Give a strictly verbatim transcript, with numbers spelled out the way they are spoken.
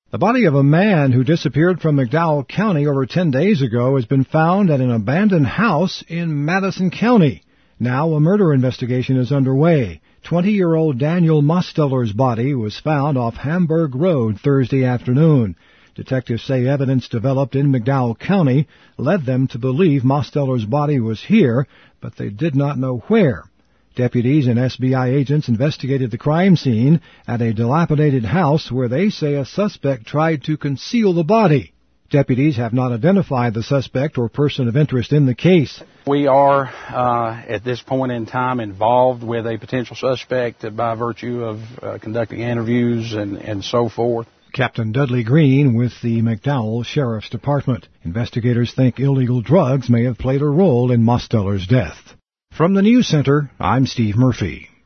The body of a man who disappeared from McDowell County over ten days ago has been found at an abandoned house in Madison County. Now a murder investigation is underway. twenty-year-old Daniel Mosteller's body was found off Hamburg Road Thursday afternoon. Detectives say evidence developed in McDowell County led them to believe Mosteller's body was here, but they did not know where. Deputies and S B I agents investigated the crime scene at a dilapidated house where they say a suspect tried to conceal the body. Deputies have not identified the suspect or person of interest in the case. We are, uh, at this point in time, involved with a potential suspect by virtue of uh, conducting interviews and, and so forth. Captain Dudley Green with the McDowell Sheriff's Department. Investigators think illegal drugs may have played a role in Mosteller's death. From the News Center, I'm Steve Murphy.